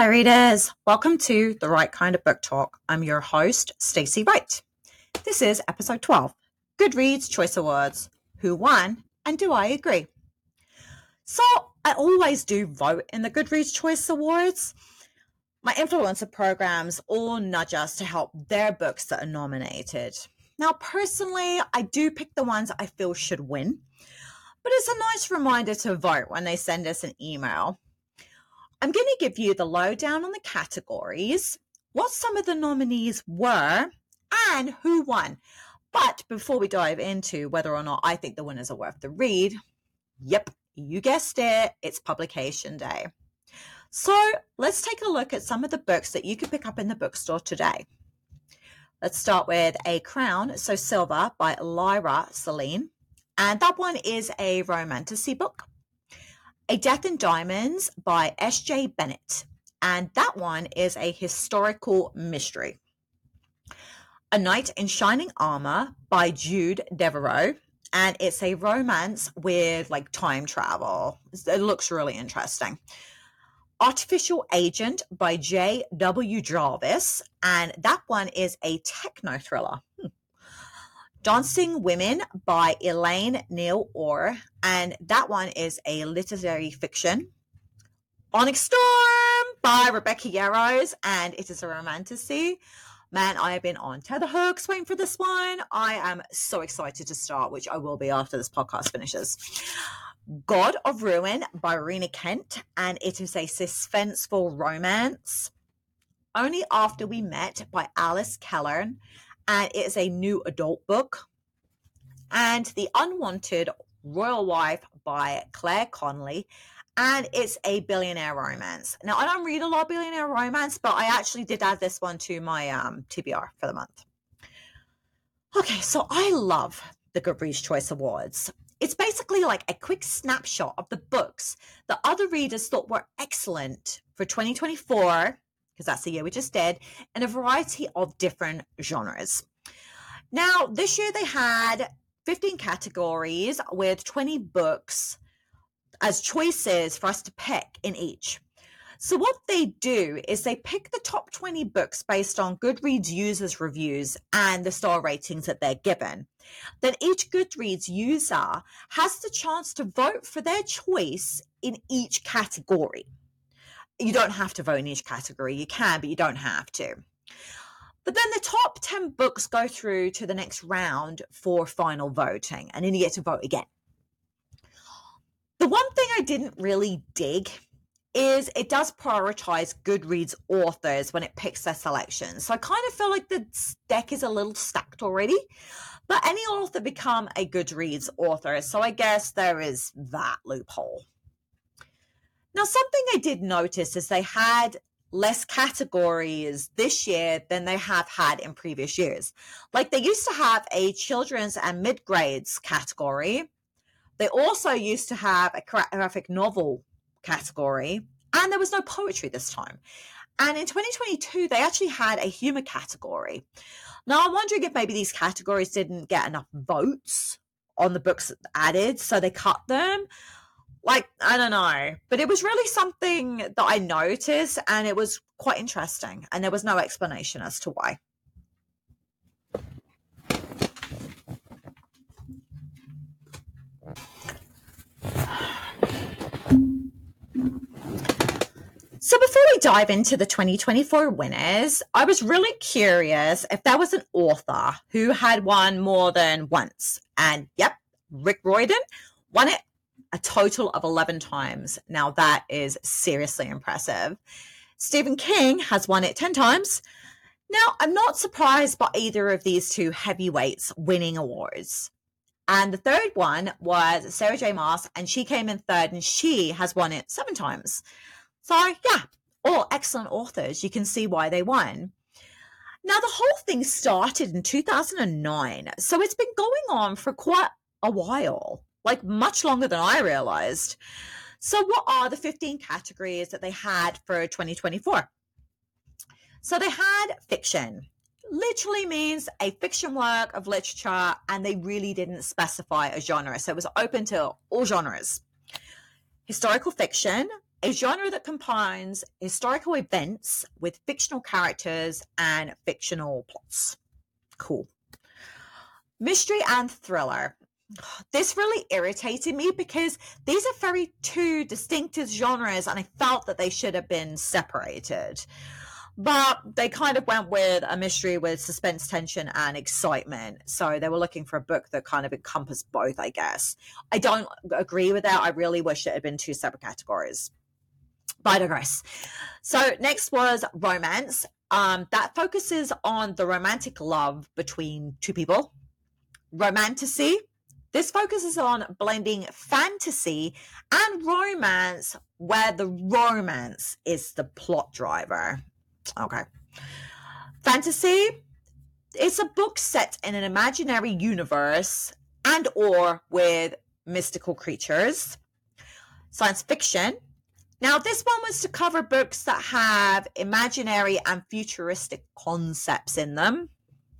readers. Welcome to The Right Kind of Book Talk. I'm your host, Stacey Wright. This is episode 12, Goodreads Choice Awards. Who won and do I agree? So I always do vote in the Goodreads Choice Awards. My influencer programs all nudge us to help their books that are nominated. Now, personally, I do pick the ones I feel should win, but it's a nice reminder to vote when they send us an email. I'm going to give you the lowdown on the categories, what some of the nominees were, and who won. But before we dive into whether or not I think the winners are worth the read, yep, you guessed it, it's publication day. So let's take a look at some of the books that you could pick up in the bookstore today. Let's start with A Crown So Silver by Lyra Celine. And that one is a romantasy book. A Death in Diamonds by S.J. Bennett. And that one is a historical mystery. A Knight in Shining Armor by Jude Deveraux. And it's a romance with time travel. It looks really interesting. Artificial Agent by J.W. Jarvis. And that one is a techno thriller. Dancing Women by Elaine Neal Orr, and that one is a literary fiction. Onyx Storm by Rebecca Yarros, and it is a romantasy. Man, I have been on tenterhooks waiting for this one. I am so excited to start, which I will be after this podcast finishes. God of Ruin by Rena Kent, and it is a suspenseful romance. Only After We Met by Alice Keller, and it is a new adult book. And The Unwanted Royal Wife by Claire Connolly, and it's a billionaire romance. Now, I don't read a lot of billionaire romance, but I actually did add this one to my TBR for the month. Okay, so I love the Goodreads Choice Awards. It's basically like a quick snapshot of the books that other readers thought were excellent for 2024, because that's the year we just did, in a variety of different genres. Now, this year they had 15 categories with 20 books as choices for us to pick in each. So what they do is they pick the top 20 books based on Goodreads users' reviews and the star ratings that they're given. Then each Goodreads user has the chance to vote for their choice in each category. You don't have to vote in each category. You can, but you don't have to. But then the top 10 books go through to the next round for final voting, and then you get to vote again. The one thing I didn't really dig is it does prioritize Goodreads authors when it picks their selections. So I kind of feel like the deck is a little stacked already, but any author become a Goodreads author. So I guess there is that loophole. Now, something I did notice is they had less categories this year than they have had in previous years. Like they used to have a children's and mid-grades category. They also used to have a graphic novel category, and there was no poetry this time. And in 2022, they actually had a humor category. Now, I'm wondering if maybe these categories didn't get enough votes on the books added, so they cut them. I don't know, but it was really something that I noticed, and it was quite interesting, and there was no explanation as to why. So before we dive into the 2024 winners, I was really curious if there was an author who had won more than once. And yep, Rick Riordan won it a total of 11 times. Now that is seriously impressive. Stephen King has won it 10 times. Now, I'm not surprised by either of these two heavyweights winning awards. And the third one was Sarah J. Maas, and she came in third, and she has won it 7 times. So yeah, all excellent authors. You can see why they won. Now, the whole thing started in 2009, so it's been going on for quite a while. Much longer than I realized. So what are the 15 categories that they had for 2024? So they had fiction. Literally means a fiction work of literature, and they really didn't specify a genre. So it was open to all genres. Historical fiction, a genre that combines historical events with fictional characters and fictional plots. Cool. Mystery and thriller. This really irritated me because these are very two distinctive genres and I felt that they should have been separated. But they kind of went with a mystery with suspense, tension, and excitement. So they were looking for a book that kind of encompassed both, I guess. I don't agree with that. I really wish it had been two separate categories. But I digress. So next was romance. That focuses on the romantic love between two people. Romantasy. This focuses on blending fantasy and romance, where the romance is the plot driver. Okay. Fantasy. It's a book set in an imaginary universe and or with mystical creatures. Science fiction. Now, this one was to cover books that have imaginary and futuristic concepts in them.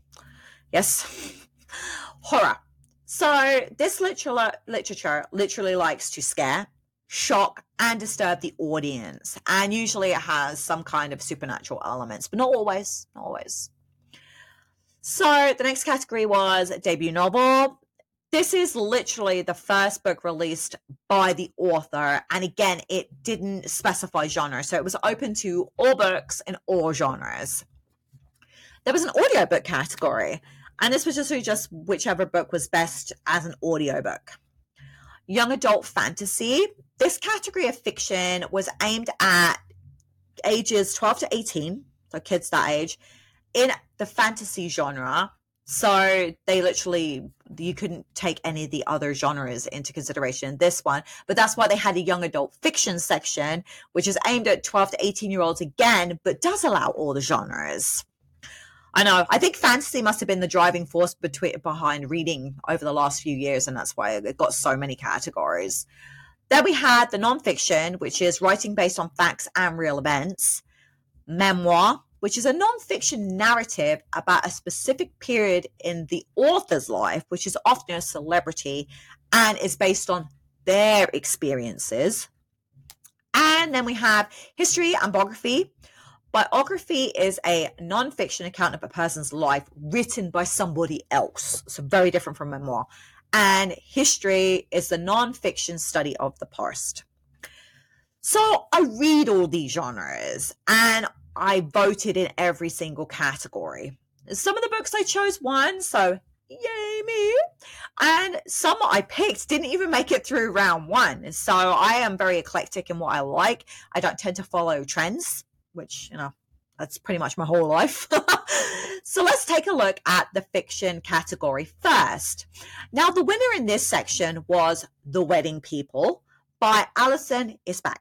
Yes. Horror. So this literature literally likes to scare, shock, and disturb the audience. And usually it has some kind of supernatural elements, but not always. Not always. So the next category was debut novel. This is literally the first book released by the author. And again, it didn't specify genre. So it was open to all books in all genres. There was an audiobook category. And this was just whichever book was best as an audiobook. Young adult fantasy. This category of fiction was aimed at ages 12 to 18, so kids that age, in the fantasy genre. So they literally, you couldn't take any of the other genres into consideration in this one. But that's why they had a young adult fiction section, which is aimed at 12 to 18-year-olds again, but does allow all the genres. I know. I think fantasy must have been the driving force behind reading over the last few years, and that's why it got so many categories. Then we had the nonfiction, which is writing based on facts and real events. Memoir, which is a nonfiction narrative about a specific period in the author's life, which is often a celebrity and is based on their experiences. And then we have history and biography. Biography is a non-fiction account of a person's life written by somebody else. So very different from memoir. And history is the non-fiction study of the past. So I read all these genres and I voted in every single category. Some of the books I chose won, so yay me. And some I picked didn't even make it through round one. So I am very eclectic in what I like. I don't tend to follow trends, which, that's pretty much my whole life. So let's take a look at the fiction category first. Now, the winner in this section was The Wedding People by Alison Isbach.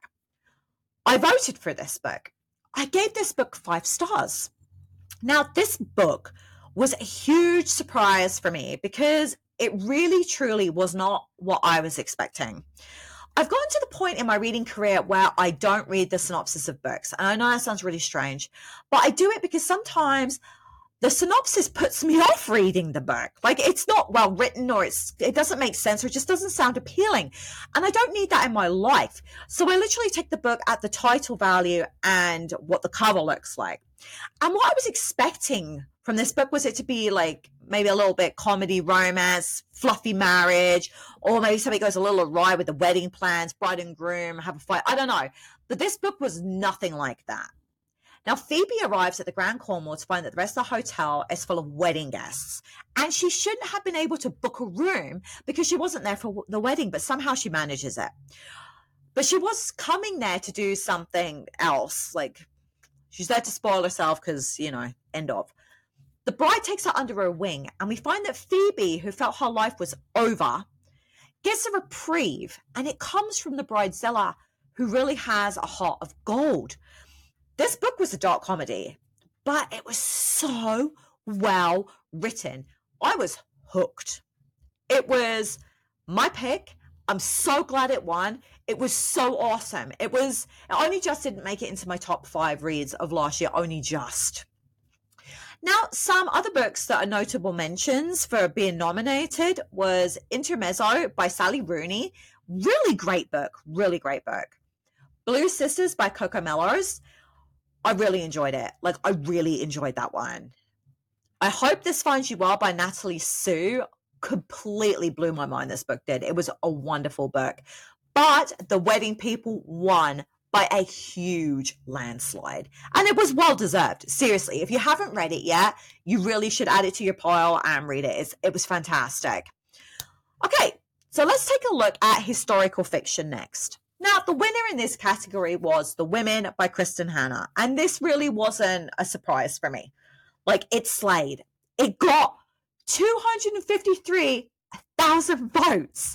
I voted for this book. I gave this book 5 stars. Now, this book was a huge surprise for me because it really, truly was not what I was expecting. I've gotten to the point in my reading career where I don't read the synopsis of books. And I know that sounds really strange, but I do it because sometimes the synopsis puts me off reading the book. Like, it's not well written, or it doesn't make sense, or it just doesn't sound appealing. And I don't need that in my life. So I literally take the book at the title value and what the cover looks like. And what I was expecting from this book was it to be like maybe a little bit comedy, romance, fluffy marriage, or maybe something goes a little awry with the wedding plans, bride and groom have a fight. I don't know. But this book was nothing like that. Now, Phoebe arrives at the Grand Cornwall to find that the rest of the hotel is full of wedding guests. And she shouldn't have been able to book a room because she wasn't there for the wedding, but somehow she manages it. But she was coming there to do something else. Like, she's there to spoil herself because, end of. The bride takes her under her wing, and we find that Phoebe, who felt her life was over, gets a reprieve, and it comes from the bridezilla, who really has a heart of gold. This book was a dark comedy, but it was so well written. I was hooked. It was my pick. I'm so glad it won. It was so awesome. It only just didn't make it into my top 5 reads of last year, only just. Now, some other books that are notable mentions for being nominated was Intermezzo by Sally Rooney. Really great book. Really great book. Blue Sisters by Coco Melrose. I really enjoyed it. Like, I really enjoyed that one. I Hope This Finds You Well by Natalie Sue completely blew my mind. This book did. It was a wonderful book. But The Wedding People won by a huge landslide. And it was well deserved. Seriously, if you haven't read it yet, you really should add it to your pile and read it. It was fantastic. Okay, so let's take a look at historical fiction next. Now, the winner in this category was The Women by Kristen Hanna. And this really wasn't a surprise for me. Like, it slayed. It got 253,000 votes.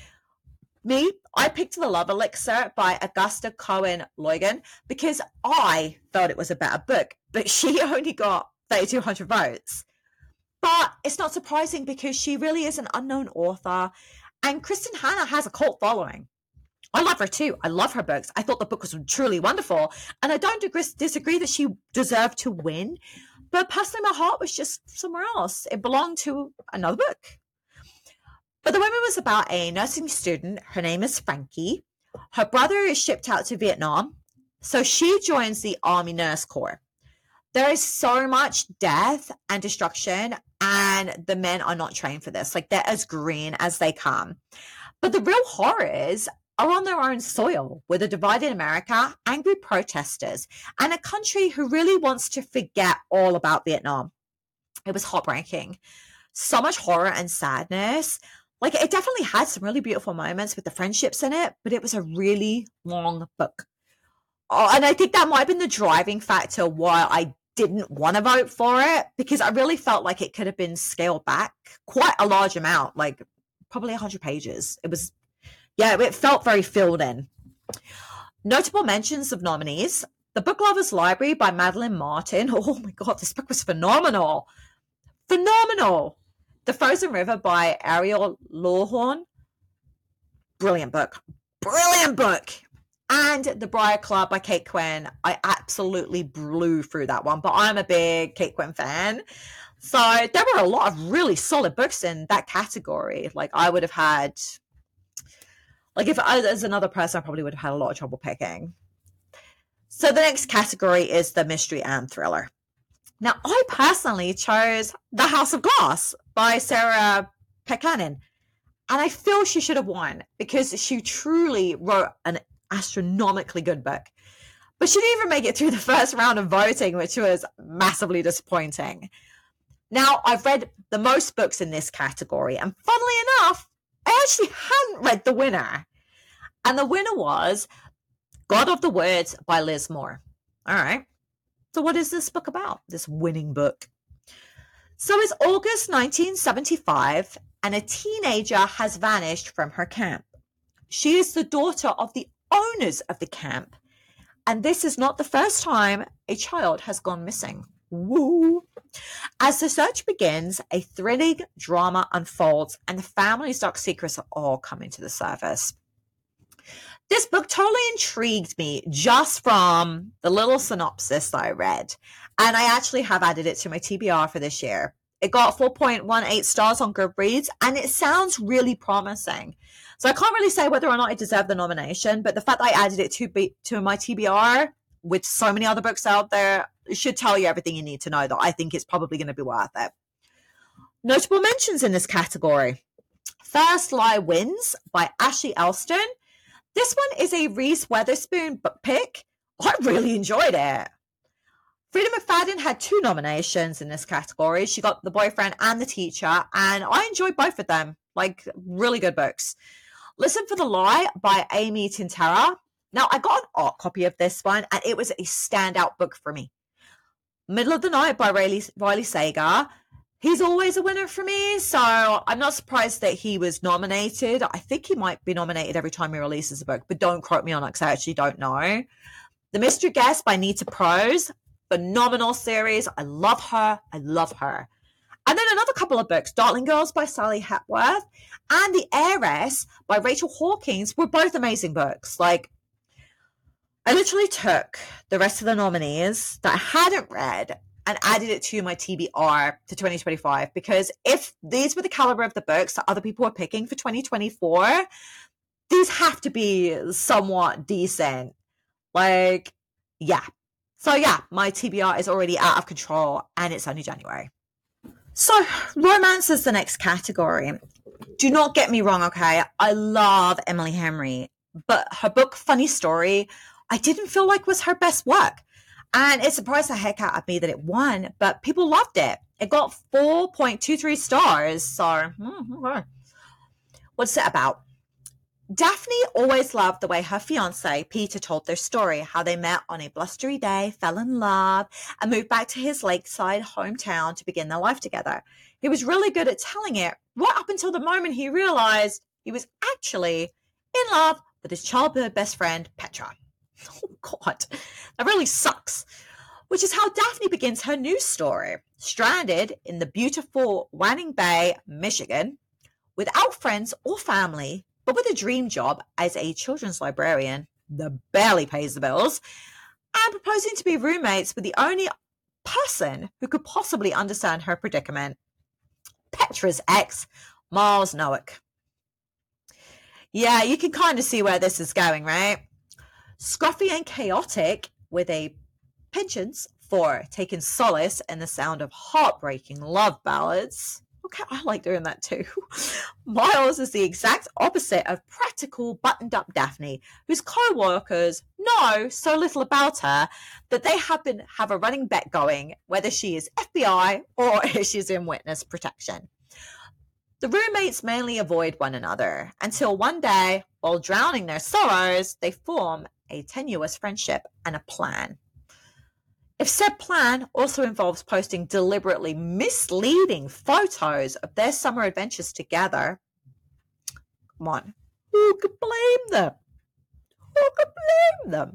Me, I picked The Love Elixir by Augusta Cohen-Logan because I thought it was a better book, but she only got 3,200 votes. But it's not surprising because she really is an unknown author, and Kristen Hanna has a cult following. I love her too. I love her books. I thought the book was truly wonderful, and I don't disagree that she deserved to win, but personally my heart was just somewhere else. It belonged to another book. But The Women was about a nursing student. Her name is Frankie. Her brother is shipped out to Vietnam, so she joins the Army Nurse Corps. There is so much death and destruction, and the men are not trained for this. Like, they're as green as they come. But the real horrors are on their own soil with a divided America, angry protesters, and a country who really wants to forget all about Vietnam. It was heartbreaking. So much horror and sadness. Like, it definitely had some really beautiful moments with the friendships in it, but it was a really long book. Oh, and I think that might have been the driving factor why I didn't want to vote for it, because I really felt like it could have been scaled back quite a large amount, like probably 100 pages. It felt very filled in. Notable mentions of nominees: The Book Lovers Library by Madeline Martin. Oh my God, this book was phenomenal. Phenomenal. The Frozen River by Ariel Lawhorn. Brilliant book. Brilliant book. And The Briar Club by Kate Quinn. I absolutely blew through that one, but I'm a big Kate Quinn fan. So there were a lot of really solid books in that category. Like, I would have had, like, if I was another person, I probably would have had a lot of trouble picking. So the next category is the mystery and thriller. Now, I personally chose The House of Glass by Sarah Pekanin. And I feel she should have won because she truly wrote an astronomically good book. But she didn't even make it through the first round of voting, which was massively disappointing. Now, I've read the most books in this category, and funnily enough, I actually hadn't read the winner. And the winner was God of the Woods by Liz Moore. All right. So what is this book about, this winning book? So it's August 1975, and a teenager has vanished from her camp. She is the daughter of the owners of the camp, and this is not the first time a child has gone missing. Woo! As the search begins, a thrilling drama unfolds, and the family's dark secrets are all coming to the surface. This book totally intrigued me just from the little synopsis that I read, and I actually have added it to my TBR for this year. It got 4.18 stars on Goodreads, and it sounds really promising. So I can't really say whether or not it deserved the nomination, but the fact that I added it to my TBR with so many other books out there should tell you everything you need to know that I think it's probably going to be worth it. Notable mentions in this category: First Lie Wins by Ashley Elston. This one is a Reese Witherspoon book pick. I really enjoyed it. Frida McFadden had 2 nominations in this category. She got The Boyfriend and The Teacher, and I enjoyed both of them. Like, really good books. Listen for the Lie by Amy Tintera. Now, I got an art copy of this one, and it was a standout book for me. Middle of the Night by Riley Sager. He's always a winner for me, so I'm not surprised that he was nominated. I think he might be nominated every time he releases a book, but don't quote me on it because I actually don't know. The Mystery Guest by Nita Prose. Phenomenal series. I love her. I love her. And then another couple of books, Darling Girls by Sally Hepworth and The Heiress by Rachel Hawkins, were both amazing books. Like, I literally took the rest of the nominees that I hadn't read and added it to my TBR to 2025, because if these were the caliber of the books that other people were picking for 2024, these have to be somewhat decent. Like, yeah. So yeah, my TBR is already out of control and it's only January. So romance is the next category. Do not get me wrong, okay? I love Emily Henry, but her book Funny Story, I didn't feel like was her best work. And it surprised the heck out of me that it won, but people loved it. It got 4.23 stars. So, okay. What's it about? Daphne always loved the way her fiance, Peter, told their story, how they met on a blustery day, fell in love, and moved back to his lakeside hometown to begin their life together. He was really good at telling it, right up until the moment he realized he was actually in love with his childhood best friend, Petra. Oh, God, that really sucks. Which is how Daphne begins her new story, stranded in the beautiful Wanning Bay, Michigan, without friends or family, but with a dream job as a children's librarian that barely pays the bills, and proposing to be roommates with the only person who could possibly understand her predicament, Petra's ex, Miles Noack. Yeah, you can kind of see where this is going, right? Scruffy and chaotic, with a penchant for taking solace in the sound of heartbreaking love ballads. Okay, I like doing that too. Miles is the exact opposite of practical, buttoned-up Daphne, whose co-workers know so little about her that they have a running bet going whether she is FBI or if she's in witness protection. The roommates mainly avoid one another until one day, while drowning their sorrows, they form a tenuous friendship and a plan. If said plan also involves posting deliberately misleading photos of their summer adventures together, come on, who could blame them? Who could blame them?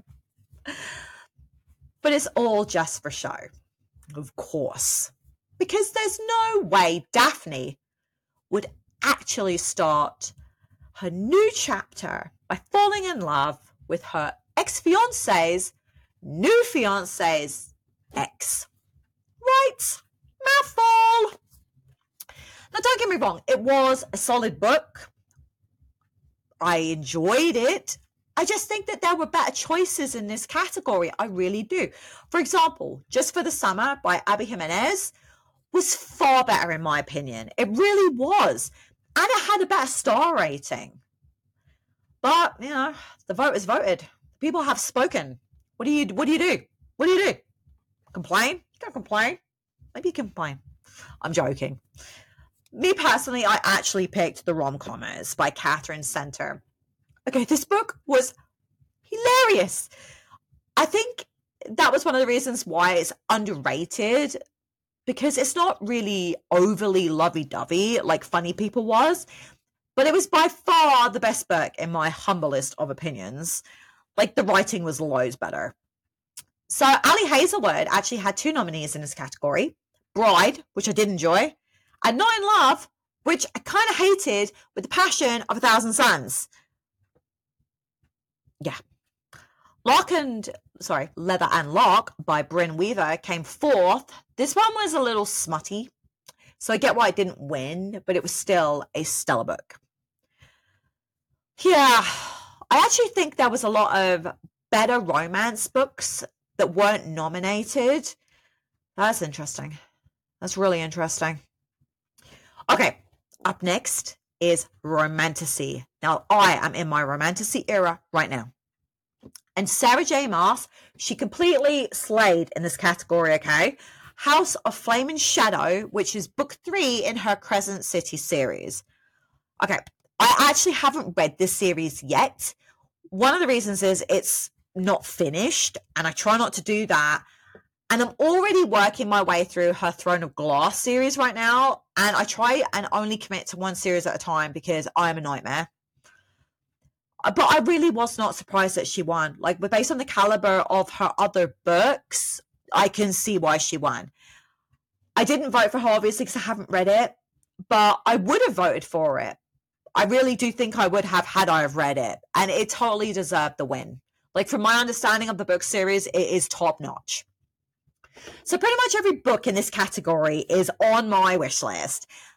But it's all just for show, of course, because there's no way Daphne would actually start her new chapter by falling in love with her ex-fiance's new fiance's ex. Right? Mouthful. Now, don't get me wrong. It was a solid book. I enjoyed it. I just think that there were better choices in this category. I really do. For example, Just for the Summer by Abby Jimenez was far better in my opinion. It really was. And it had a better star rating. But, you know, the voters voted. People have spoken. What do you do? What do you do? Complain? You can't complain. Maybe you can complain. I'm joking. Me personally, I actually picked The Rom-Commers by Catherine Center. Okay, this book was hilarious. I think that was one of the reasons why it's underrated, because it's not really overly lovey-dovey like Funny People was, but it was by far the best book in my humblest of opinions. Like, the writing was loads better. So Ali Hazelwood actually had 2 nominees in this category. Bride, which I did enjoy, and Not in Love, which I kind of hated with the passion of 1,000 Suns. Yeah. Leather and Lock by Bryn Weaver came 4th. This one was a little smutty, so I get why it didn't win, but it was still a stellar book. Yeah, I actually think there was a lot of better romance books that weren't nominated. That's interesting. That's really interesting. Okay, up next is Romantasy. Now, I am in my Romantasy era right now. And Sarah J. Maas, she completely slayed in this category, okay? House of Flame and Shadow, which is book 3 in her Crescent City series. Okay, I actually haven't read this series yet. One of the reasons is it's not finished, and I try not to do that. And I'm already working my way through her Throne of Glass series right now, and I try and only commit to one series at a time because I'm a nightmare. But I really was not surprised that she won. Like, based on the caliber of her other books, I can see why she won. I didn't vote for her, obviously, because I haven't read it, but I would have voted for it. I really do think I would have had I have read it, and it totally deserved the win. Like, from my understanding of the book series, it is top notch. So pretty much every book in this category is on my wish list.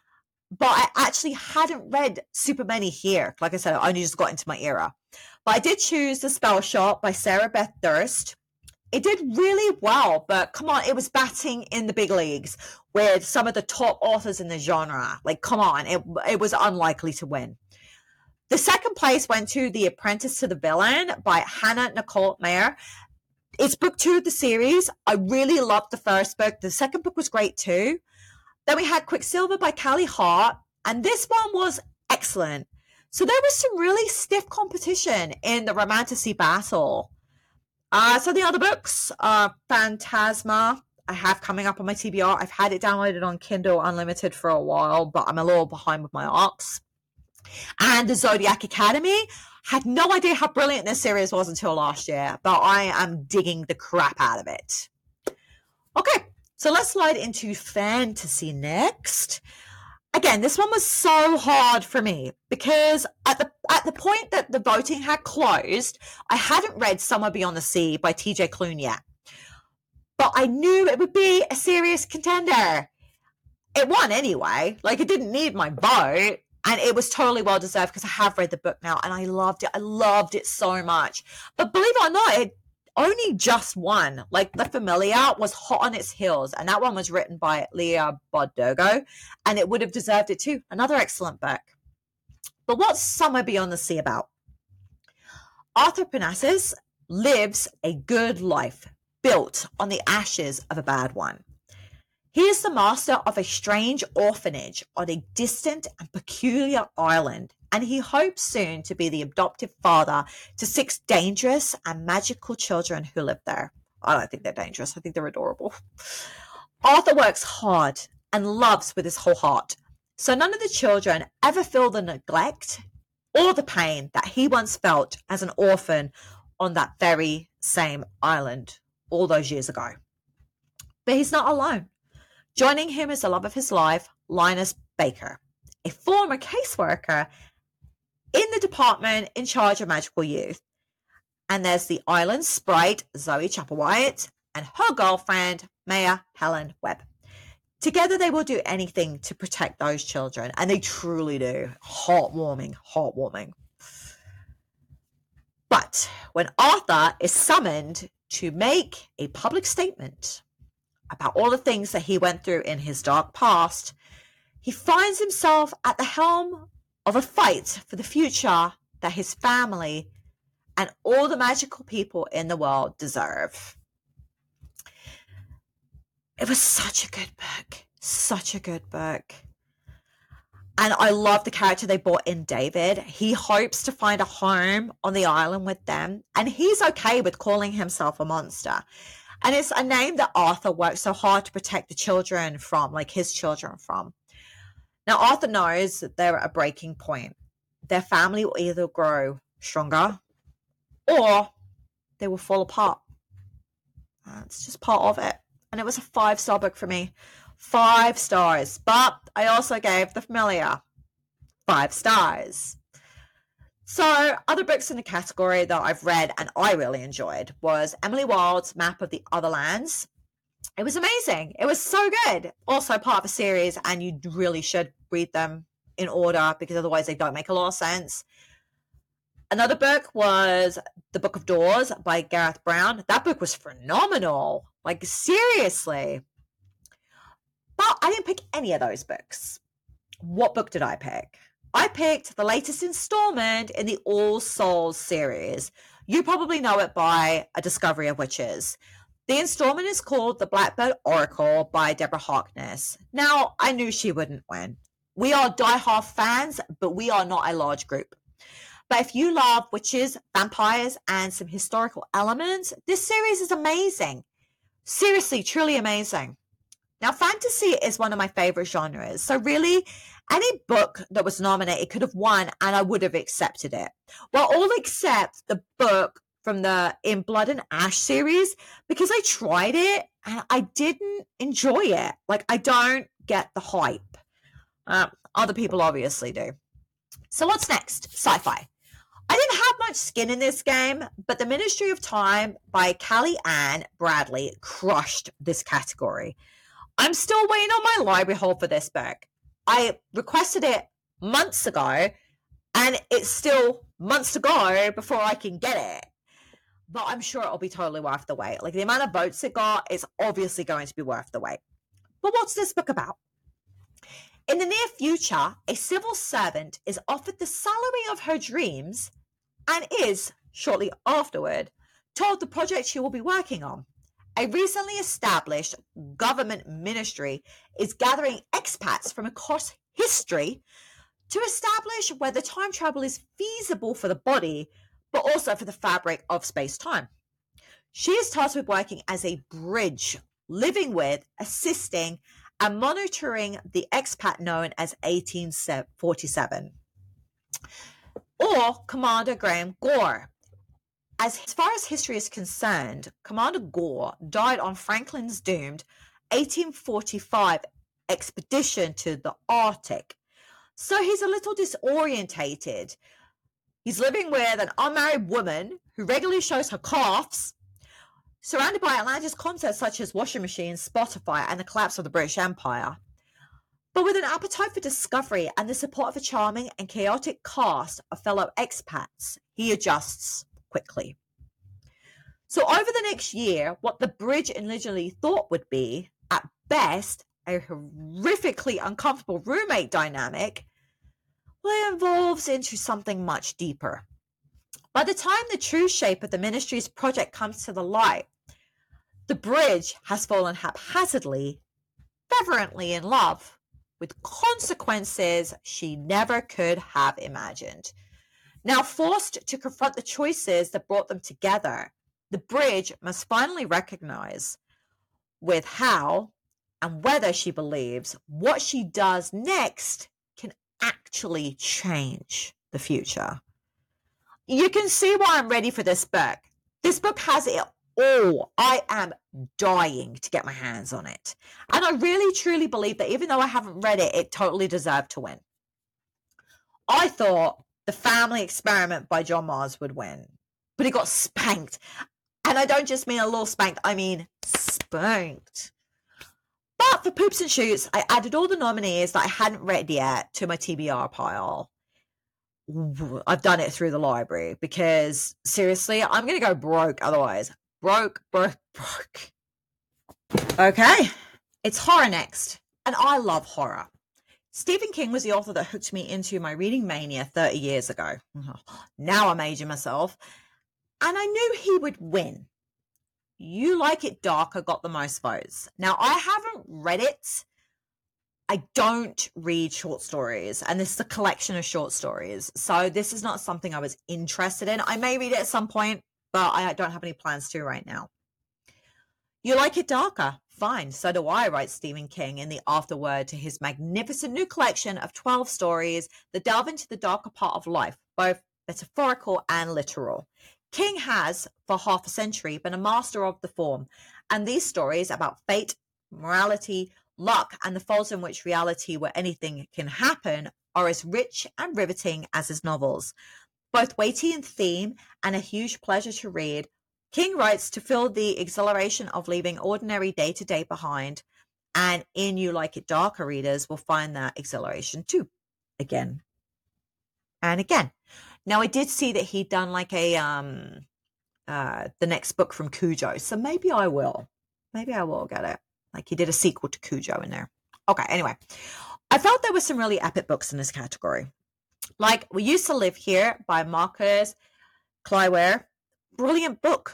but I actually hadn't read super many here. Like I said, I only just got into my era. But I did choose The Spell Shot by Sarah Beth Durst. It did really well, but come on, it was batting in the big leagues with some of the top authors in the genre. Like, come on, it was unlikely to win. The second place went to The Apprentice to the Villain by Hannah Nicole Mayer. It's book 2 of the series. I really loved the first book. The second book was great too. Then we had Quicksilver by Callie Hart, and this one was excellent. So there was some really stiff competition in the Romantasy battle. So the other books are Phantasma. I have coming up on my TBR. I've had it downloaded on Kindle Unlimited for a while, but I'm a little behind with my ARCs. And the Zodiac Academy. Had no idea how brilliant this series was until last year, but I am digging the crap out of it. Okay, so let's slide into fantasy next. Again, this one was so hard for me because at the point that the voting had closed, I hadn't read Somewhere Beyond the Sea by TJ Klune yet. But I knew it would be a serious contender. It won anyway. Like, it didn't need my vote. And it was totally well deserved because I have read the book now and I loved it. I loved it so much. But believe it or not, it only just won. Like, The Familiar was hot on its heels, and that one was written by Leah Bardugo, and it would have deserved it too. Another excellent book. But what's Somewhere Beyond the Sea about? Arthur Parnassus lives a good life built on the ashes of a bad one. He is the master of a strange orphanage on a distant and peculiar island, and he hopes soon to be the adoptive father to 6 dangerous and magical children who live there. I don't think they're dangerous. I think they're adorable. Arthur works hard and loves with his whole heart, so none of the children ever feel the neglect or the pain that he once felt as an orphan on that very same island all those years ago. But he's not alone. Joining him is the love of his life, Linus Baker, a former caseworker in the department in charge of magical youth. And there's the island sprite, Zoe Chapel-Wyatt, and her girlfriend, Maya Helen Webb. Together, they will do anything to protect those children, and they truly do. Heartwarming, heartwarming. But when Arthur is summoned to make a public statement about all the things that he went through in his dark past, he finds himself at the helm of a fight for the future that his family and all the magical people in the world deserve. It was such a good book. Such a good book. And I love the character they brought in, David. He hopes to find a home on the island with them, and he's okay with calling himself a monster. And it's a name that Arthur worked so hard to protect the children from, like his children from. Now, Arthur knows that they're at a breaking point. Their family will either grow stronger or they will fall apart. It's just part of it. And it was a 5-star book for me. 5 stars. But I also gave The Familiar 5 stars. So other books in the category that I've read and I really enjoyed was Emily Wilde's Map of the Other Lands. It was amazing. It was so good. Also part of a series, and you really should read them in order because otherwise they don't make a lot of sense. Another book was The Book of Doors by Gareth Brown. That book was phenomenal. Like, seriously. But I didn't pick any of those books. What book did I pick? I picked the latest installment in the All Souls series. You probably know it by A Discovery of Witches. The installment is called The Blackbird Oracle by Deborah Harkness. Now, I knew she wouldn't win. We are die-hard fans, but we are not a large group. But if you love witches, vampires, and some historical elements, this series is amazing. Seriously, truly amazing. Now, fantasy is one of my favorite genres. So really, any book that was nominated could have won and I would have accepted it. Well, all except the book from the In Blood and Ash series, because I tried it and I didn't enjoy it. Like, I don't get the hype. Other people obviously do. So what's next? Sci-fi. I didn't have much skin in this game, but The Ministry of Time by Callie Ann Bradley crushed this category. I'm still waiting on my library haul for this book. I requested it months ago, and it's still months to go before I can get it. But I'm sure it'll be totally worth the wait. Like, the amount of votes it got is obviously going to be worth the wait. But what's this book about? In the near future, a civil servant is offered the salary of her dreams and is, shortly afterward, told the project she will be working on. A recently established government ministry is gathering expats from across history to establish whether time travel is feasible for the body, but also for the fabric of space-time. She is tasked with working as a bridge, living with, assisting, and monitoring the expat known as 1847, or Commander Graham Gore. As far as history is concerned, Commander Gore died on Franklin's doomed 1845 expedition to the Arctic. So he's a little disorientated. He's living with an unmarried woman who regularly shows her calves, surrounded by outlandish concepts such as washing machines, Spotify, and the collapse of the British Empire. But with an appetite for discovery and the support of a charming and chaotic cast of fellow expats, he adjusts quickly. So over the next year, what the bridge originally thought would be, at best, a horrifically uncomfortable roommate dynamic, well, it evolves into something much deeper. By the time the true shape of the ministry's project comes to the light, the bridge has fallen haphazardly, fervently in love, with consequences she never could have imagined. Now forced to confront the choices that brought them together, the bridge must finally recognize with how and whether she believes what she does next can actually change the future. You can see why I'm ready for this book. This book has it all. I am dying to get my hands on it. And I really, truly believe that even though I haven't read it, it totally deserved to win. I thought The Family Experiment by John Marrs would win, but it got spanked. And I don't just mean a little spanked, I mean spanked. But for Poops and Shoots, I added all the nominees that I hadn't read yet to my TBR pile. I've done it through the library because, seriously, I'm going to go broke otherwise. Broke. Okay, it's horror next, and I love horror. Stephen King was the author that hooked me into my reading mania 30 years ago. Now I'm aging myself, and I knew he would win. You Like It Darker got the most votes. Now, I haven't read it. I don't read short stories, and this is a collection of short stories, so this is not something I was interested in. I may read it at some point, but I don't have any plans to right now. You Like It Darker? Fine, so do I, writes Stephen King in the afterword to his magnificent new collection of 12 stories that delve into the darker part of life, both metaphorical and literal. King has, for half a century, been a master of the form, and these stories about fate, morality, luck, and the folds in which reality where anything can happen are as rich and riveting as his novels. Both weighty in theme and a huge pleasure to read, King writes to feel the exhilaration of leaving ordinary day-to-day behind, and in You Like It Darker readers will find that exhilaration too, again and again. Now, I did see that he'd done like a the next book from Cujo, so maybe I will get it. Like, he did a sequel to Cujo in there. Okay, anyway, I felt there were some really epic books in this category. Like We Used to Live Here by Marcus Clyware. Brilliant book.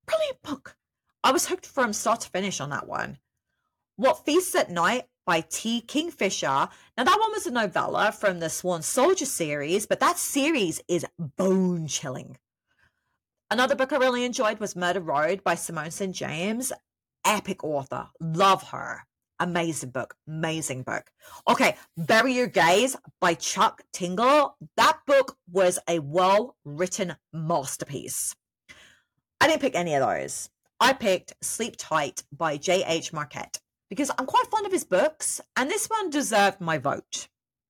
I was hooked from start to finish on that one. What Feasts at Night by T. Kingfisher. Now, that one was a novella from the Swan Soldier series, but that series is bone-chilling. Another book I really enjoyed was Murder Road by Simone St. James. Epic author. Love her. Amazing book. Okay, Bury Your Gaze by Chuck Tingle. That book was a well-written masterpiece. I didn't pick any of those. I picked Sleep Tight by J.H. Marquette because I'm quite fond of his books, and this one deserved my vote.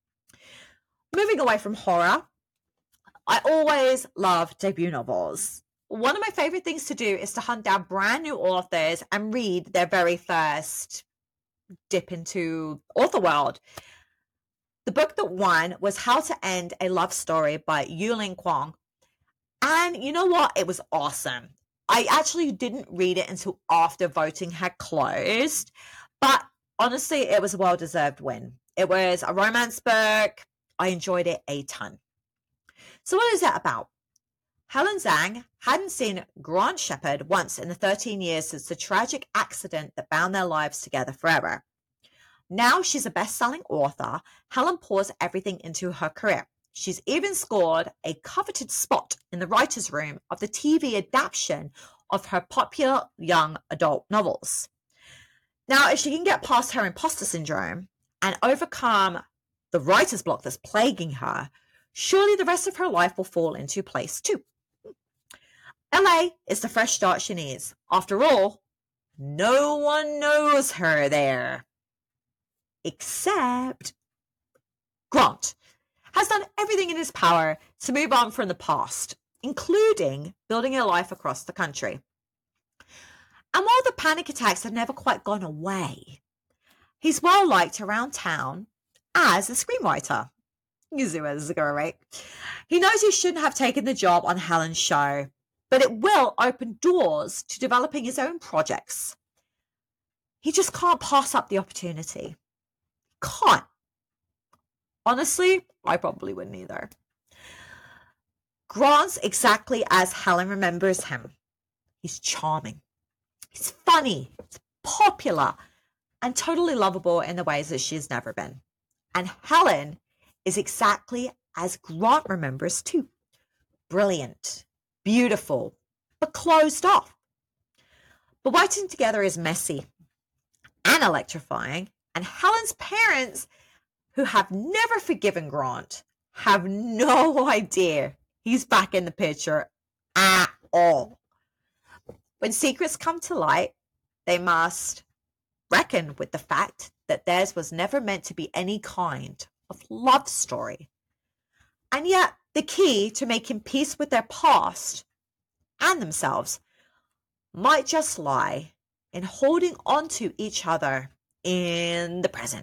Moving away from horror, I always love debut novels. One of my favorite things to do is to hunt down brand new authors and read their very first dip into author world. The book that won was How to End a Love Story by Yuling Kwong. And you know what? It was awesome. I actually didn't read it until after voting had closed, but honestly, it was a well-deserved win. It was a romance book. I enjoyed it a ton. So what is that about? Helen Zhang hadn't seen Grant Shepard once in the 13 years since the tragic accident that bound their lives together forever. Now she's a best-selling author. Helen pours everything into her career. She's even scored a coveted spot in the writer's room of the TV adaptation of her popular young adult novels. Now, if she can get past her imposter syndrome and overcome the writer's block that's plaguing her, surely the rest of her life will fall into place too. LA is the fresh start she needs. After all, no one knows her there. Except Grant has done everything in his power to move on from the past, including building a life across the country. And while the panic attacks have never quite gone away, he's well liked around town as a screenwriter. You see where this is going, right? He knows he shouldn't have taken the job on Helen's show, but it will open doors to developing his own projects. He just can't pass up the opportunity. Can't. Honestly, I probably wouldn't either. Grant's exactly as Helen remembers him. He's charming. He's funny. He's popular. And totally lovable in the ways that she's never been. And Helen is exactly as Grant remembers too. Brilliant. Beautiful. But closed off. But working together is messy and electrifying. And Helen's parents, who have never forgiven Grant, have no idea he's back in the picture at all. When secrets come to light, they must reckon with the fact that theirs was never meant to be any kind of love story. And yet, the key to making peace with their past and themselves might just lie in holding on to each other in the present.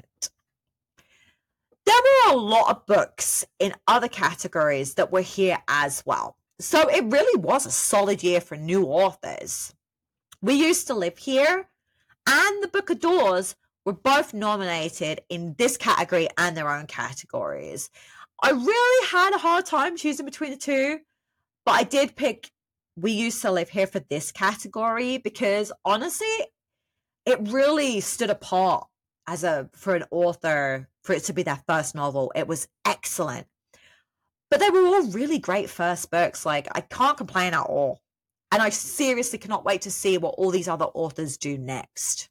There were a lot of books in other categories that were here as well. So it really was a solid year for new authors. We Used to Live Here and The Book of Doors were both nominated in this category and their own categories. I really had a hard time choosing between the two, but I did pick We Used to Live Here for this category because honestly, it really stood apart for an author, for it to be their first novel. It was excellent. But they were all really great first books. Like, I can't complain at all. And I seriously cannot wait to see what all these other authors do next.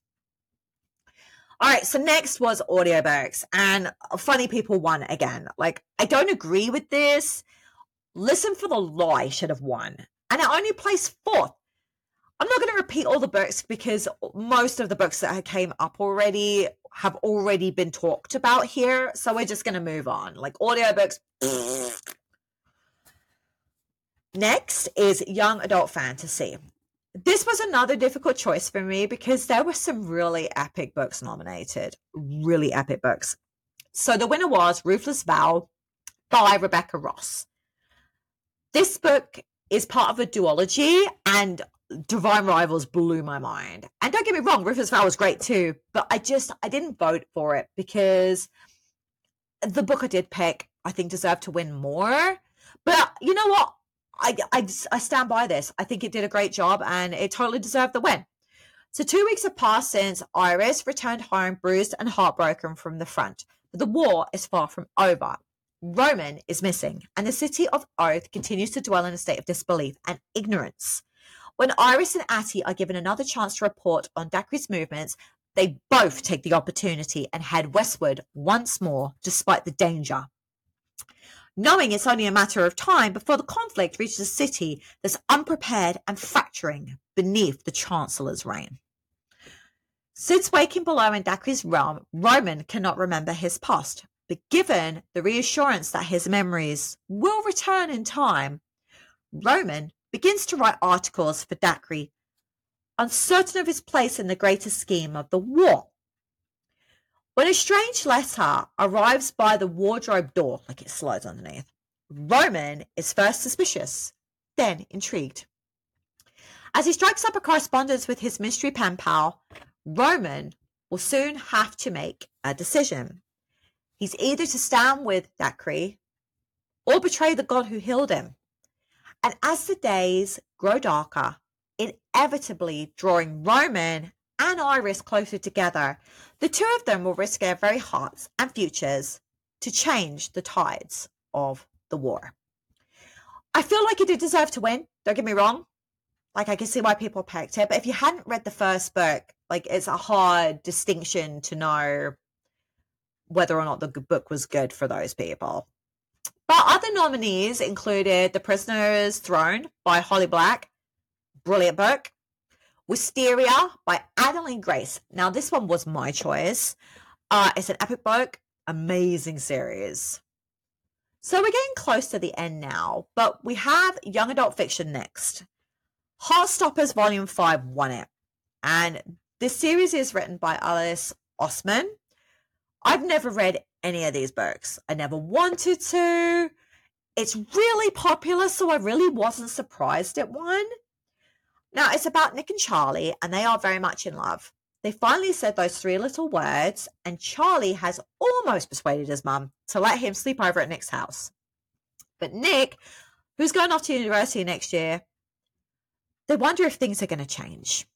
All right, so next was audiobooks. And Funny People won again. Like, I don't agree with this. Listen for the Lie should have won. And it only placed fourth. I'm not going to repeat all the books because most of the books that came up already have already been talked about here. So we're just going to move on. Like audiobooks. Next is young adult fantasy. This was another difficult choice for me because there were some really epic books nominated. Really epic books. So the winner was Ruthless Vow by Rebecca Ross. This book is part of a duology and Divine Rivals blew my mind. And don't get me wrong, Ruthless Vow was great too, but I didn't vote for it because the book I did pick, I think deserved to win more. But you know what? I stand by this. I think it did a great job and it totally deserved the win. So 2 weeks have passed since Iris returned home bruised and heartbroken from the front. But the war is far from over. Roman is missing and the city of Oath continues to dwell in a state of disbelief and ignorance. When Iris and Atty are given another chance to report on Dacre's movements, they both take the opportunity and head westward once more, despite the danger. Knowing it's only a matter of time before the conflict reaches a city that's unprepared and fracturing beneath the Chancellor's reign. Since waking below in Dacre's realm, Roman cannot remember his past, but given the reassurance that his memories will return in time, Roman begins to write articles for Dacre, uncertain of his place in the greater scheme of the war. When a strange letter arrives by the wardrobe door, like it slides underneath, Roman is first suspicious, then intrigued. As he strikes up a correspondence with his mystery pen pal, Roman will soon have to make a decision. He's either to stand with Dacre or betray the god who healed him. And as the days grow darker, inevitably drawing Roman and Iris closer together, the two of them will risk their very hearts and futures to change the tides of the war. I feel like it did deserve to win. Don't get me wrong. Like, I can see why people picked it. But if you hadn't read the first book, like, it's a hard distinction to know whether or not the book was good for those people. But other nominees included The Prisoner's Throne by Holly Black. Brilliant book. Wisteria by Adeline Grace. Now, this one was my choice. It's an epic book. Amazing series. So we're getting close to the end now, but we have young adult fiction next. Heartstoppers Volume 5 won it. And this series is written by Alice Oseman. I've never read any of these books. I never wanted to. It's really popular, so I really wasn't surprised it won. Now, it's about Nick and Charlie, and they are very much in love. They finally said those 3 little words, and Charlie has almost persuaded his mum to let him sleep over at Nick's house. But Nick, who's going off to university next year, they wonder if things are going to change.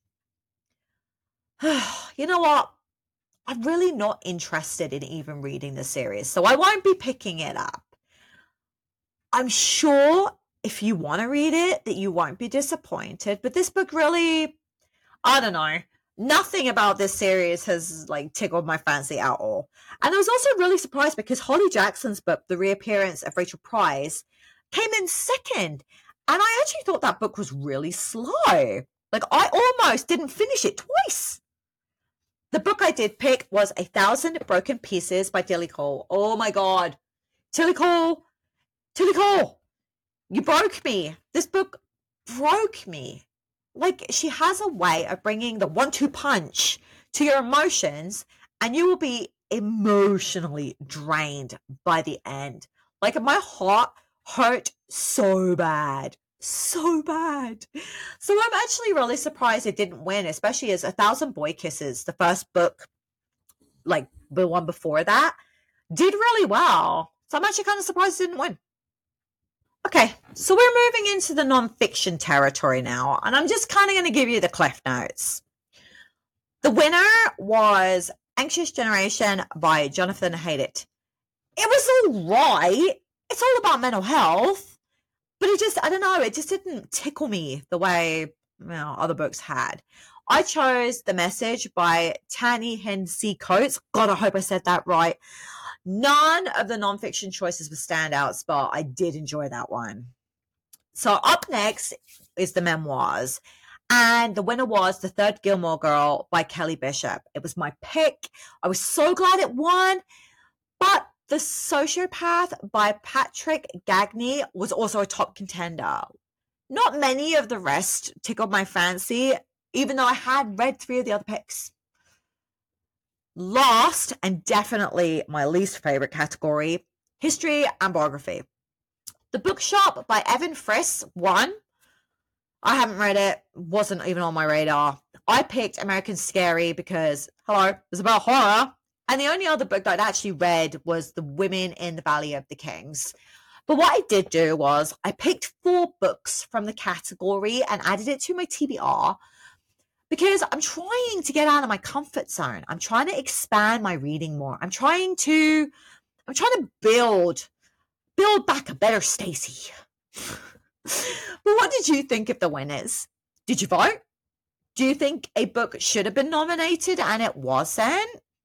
You know what? I'm really not interested in even reading the series, so I won't be picking it up. I'm sure if you want to read it that you won't be disappointed, but this book really, I don't know. Nothing about this series has like tickled my fancy at all. And I was also really surprised because Holly Jackson's book, The Reappearance of Rachel Price, came in second. And I actually thought that book was really slow. Like, I almost didn't finish it twice. The book I did pick was 1,000 Broken Pieces by Tillie Cole. Oh my God. Tillie Cole, you broke me. This book broke me. Like, she has a way of bringing the 1-2 punch to your emotions, and you will be emotionally drained by the end. Like, my heart hurt so bad. So bad. So I'm actually really surprised it didn't win, especially as 1,000 Boy Kisses, the first book, like the one before that, did really well. So I'm actually kind of surprised it didn't win. Okay, so we're moving into the nonfiction territory now, and I'm just kind of going to give you the cliff notes. The winner was Anxious Generation by Jonathan Haidt. It was all right. It's all about mental health, but it just, I don't know, it just didn't tickle me the way other books had. I chose The Message by Ta-Nehisi Coates. God, I hope I said that right. None of the nonfiction choices were standouts, but I did enjoy that one. So up next is the memoirs. And the winner was The Third Gilmore Girl by Kelly Bishop. It was my pick. I was so glad it won. But The Sociopath by Patrick Gagne was also a top contender. Not many of the rest tickled my fancy, even though I had read 3 of the other picks. Last, and definitely my least favorite category, history and biography. The Bookshop by Evan Friss won. I haven't read it, wasn't even on my radar. I picked American Scary because, hello, it's about horror. And the only other book that I'd actually read was The Women in the Valley of the Kings. But what I did do was I picked 4 books from the category and added it to my TBR because I'm trying to get out of my comfort zone. I'm trying to expand my reading more. I'm trying to build back a better Stacey. But what did you think of the winners? Did you vote? Do you think a book should have been nominated and it wasn't?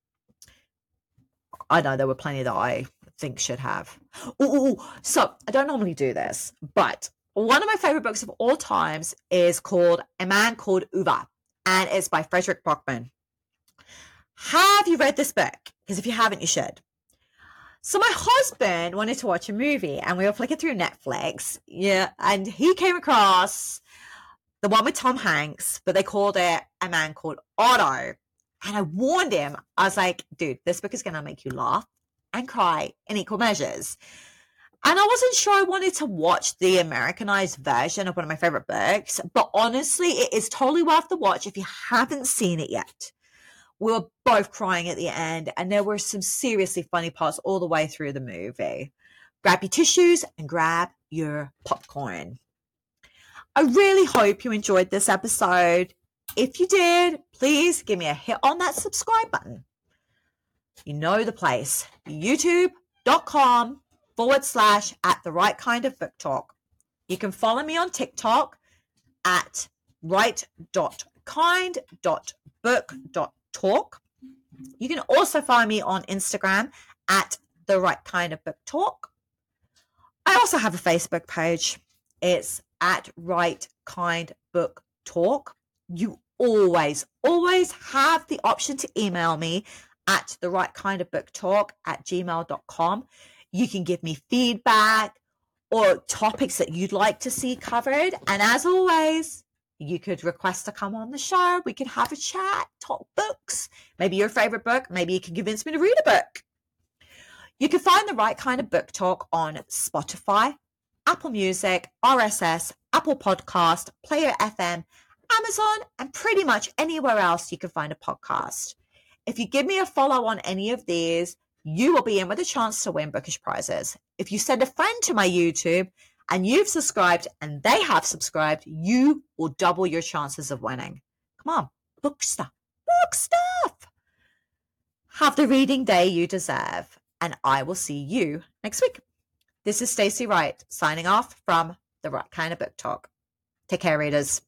I know there were plenty that I think should have. Ooh, so I don't normally do this, but one of my favorite books of all times is called A Man Called Ove, and it's by Frederick Brockman. Have you read this book? Because if you haven't, you should. So my husband wanted to watch a movie, and we were flicking through Netflix, and he came across the one with Tom Hanks, but they called it A Man Called Otto. And I warned him. I was like, dude, this book is going to make you laugh and cry in equal measures. And I wasn't sure I wanted to watch the Americanized version of one of my favorite books, but honestly, it is totally worth the watch if you haven't seen it yet. We were both crying at the end, and there were some seriously funny parts all the way through the movie. Grab your tissues and grab your popcorn. I really hope you enjoyed this episode. If you did, please give me a hit on that subscribe button. You know the place, youtube.com/at the right kind of book talk. You can follow me on TikTok at right.kind.book.talk. You can also find me on Instagram at the right kind of book talk. I also have a Facebook page. It's at right kind book talk. You always have the option to email me at the right kind of book talk at gmail.com. You can give me feedback or topics that you'd like to see covered. And as always, you could request to come on the show. We could have a chat, talk books, maybe your favorite book. Maybe you can convince me to read a book. You can find the right kind of book talk on Spotify, Apple Music, RSS, Apple Podcast, Player FM, Amazon, and pretty much anywhere else you can find a podcast. If you give me a follow on any of these, you will be in with a chance to win bookish prizes. If you send a friend to my YouTube and you've subscribed and they have subscribed, you will double your chances of winning. Come on, book stuff. Have the reading day you deserve, and I will see you next week. This is Stacey Wright signing off from The Right Kind of Book Talk. Take care, readers.